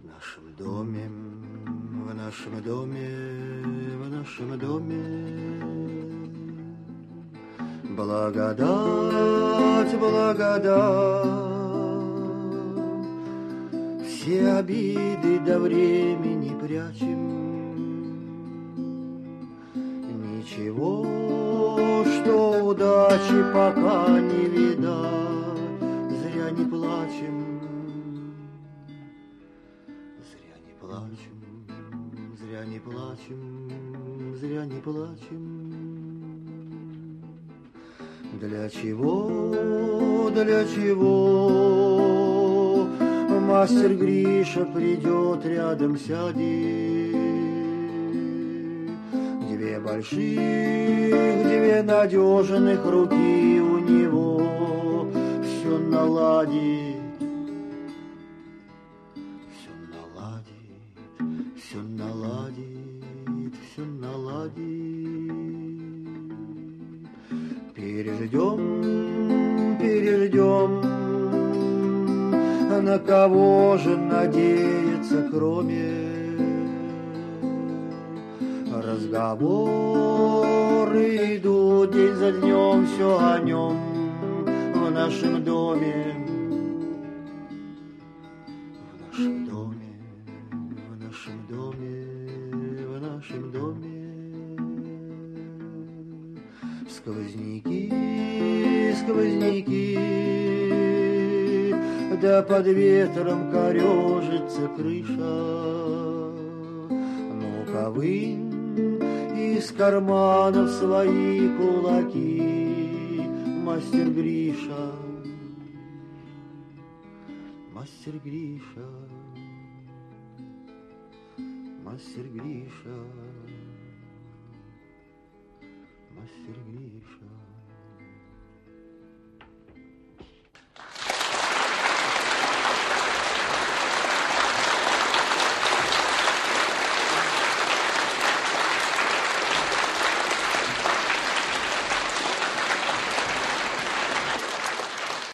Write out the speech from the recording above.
нашем доме, в нашем доме, в нашем доме благодать, благодать. Все обиды до времени прячем. Ничего, что удачи пока не видать. Зря не плачем. Зря не плачем, зря не плачем, зря не плачем. Для чего, для чего мастер Гриша придет, рядом сядет? Две больших, две надежных руки у него, все наладит. Все наладит, все наладит. Переждем, переждем. На кого же надеяться, кроме разговоры идут день за днем, все о нем в нашем доме. В нашем доме, в нашем доме, в нашем доме. Сквозняки, сквозняки, да под ветром корежится крыша. Ну-ка вынь из карманов свои кулаки, мастер Гриша, мастер Гриша, мастер Гриша, мастер Гриша.